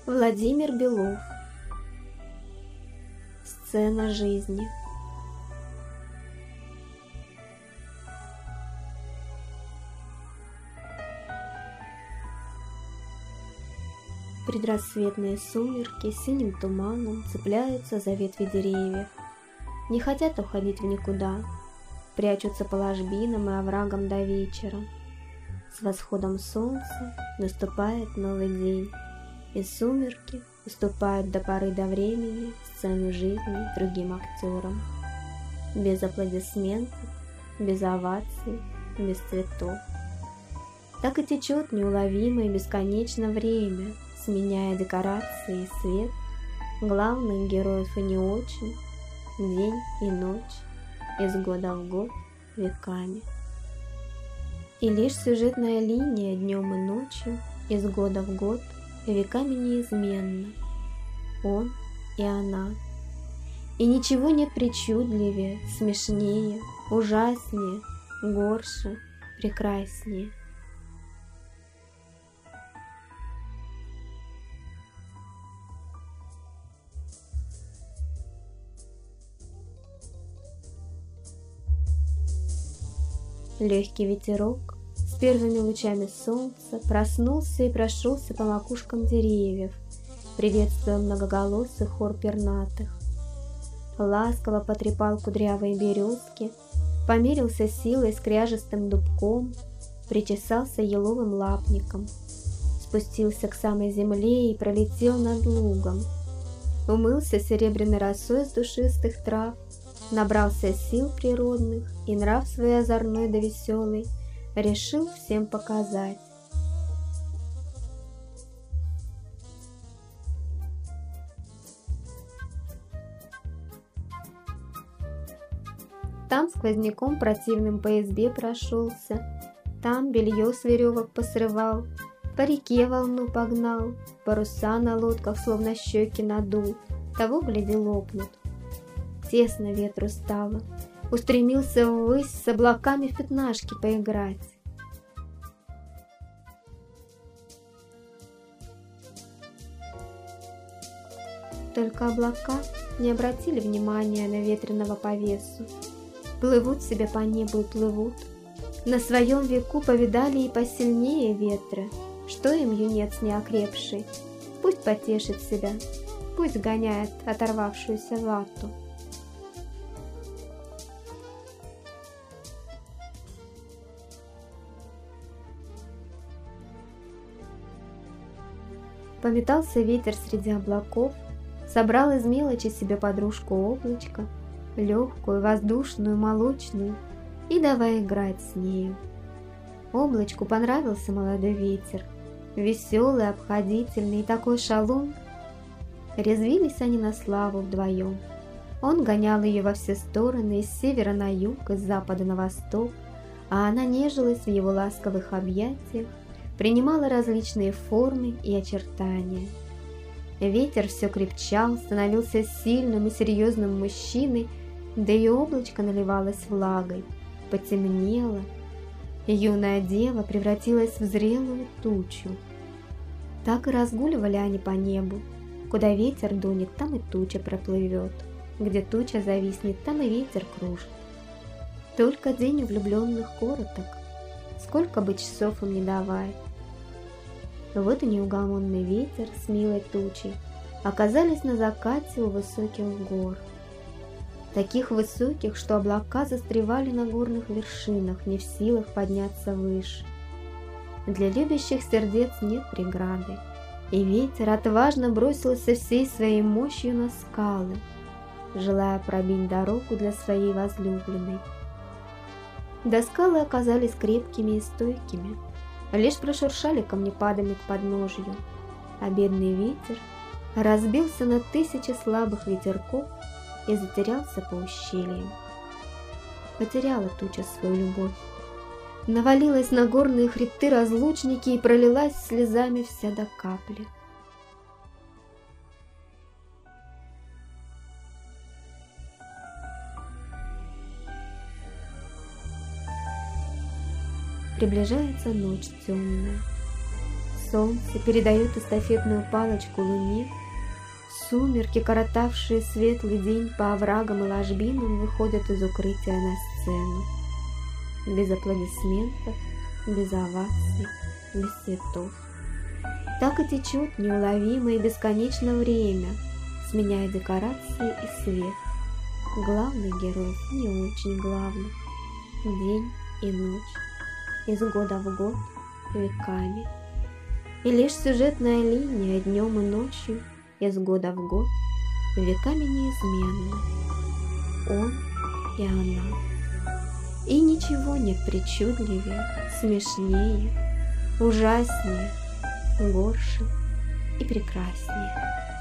Владимир Белов. Сцена жизни. Предрассветные сумерки синим туманом цепляются за ветви деревьев, не хотят уходить в никуда, прячутся по ложбинам и оврагам до вечера. С восходом солнца наступает новый день, и сумерки уступают до поры до времени сцену жизни другим актерам. Без аплодисментов, без оваций, без цветов. Так и течет неуловимо и бесконечно время, сменяя декорации и свет, главных героев и не очень, день и ночь, из года в год, веками. И лишь сюжетная линия днем и ночью, из года в год, веками неизменна. Он и она. И ничего нет причудливее, смешнее, ужаснее, горше, прекраснее. Легкий ветерок с первыми лучами солнца проснулся и прошелся по макушкам деревьев, приветствуя многоголосый хор пернатых. Ласково потрепал кудрявые березки, померился силой с кряжестым дубком, причесался еловым лапником, спустился к самой земле и пролетел над лугом, умылся серебряной росой с душистых трав, набрался сил природных и нрав свой озорной да веселый решил всем показать. Там сквозняком противным по избе прошелся, там белье с веревок посрывал, по реке волну погнал, паруса на лодках словно щеки надул, того, гляди, лопнут. Тесно ветру стало, устремился ввысь с облаками в пятнашки поиграть. Только облака не обратили внимания на ветреного повесу. Плывут себе по небу и плывут. На своем веку повидали и посильнее ветры. Что им юнец неокрепший? Пусть потешит себя, пусть гоняет оторвавшуюся вату. Пометался ветер среди облаков, собрал из мелочи себе подружку облачко, легкую, воздушную, молочную, и давай играть с нею. Облачку понравился молодой ветер, веселый, обходительный и такой шалун. Резвились они на славу вдвоем. Он гонял ее во все стороны, из севера на юг, из запада на восток, а она нежилась в его ласковых объятиях, принимала различные формы и очертания. Ветер все крепчал, становился сильным и серьезным мужчиной, да и облачко наливалось влагой, потемнело. Юная дева превратилась в зрелую тучу. Так и разгуливали они по небу. Куда ветер дунет, там и туча проплывет. Где туча зависнет, там и ветер кружит. Только день у влюбленных короток, сколько бы часов им не давай. Вот и неугомонный ветер с милой тучей оказались на закате у высоких гор. Таких высоких, что облака застревали на горных вершинах, не в силах подняться выше. Для любящих сердец нет преграды, и ветер отважно бросился всей своей мощью на скалы, желая пробить дорогу для своей возлюбленной. Да скалы оказались крепкими и стойкими, лишь прошуршали камнепадами к подножью, а бедный ветер разбился на тысячи слабых ветерков и затерялся по ущельям. Потеряла туча свою любовь, навалилась на горные хребты разлучники и пролилась слезами вся до капли. Приближается ночь темная. солнце передает эстафетную палочку луне, сумерки, коротавшие светлый день по оврагам и ложбинам, выходят из укрытия на сцену. Без аплодисментов, без оваций, без цветов. Так и течет неуловимое и бесконечно время, сменяя декорации и свет. Главных героев не очень главных. День и ночь, из года в год, веками. И лишь сюжетная линия днем и ночью, из года в год, веками неизменна. Он и она. И ничего нет причудливее, смешнее, ужаснее, горше и прекраснее.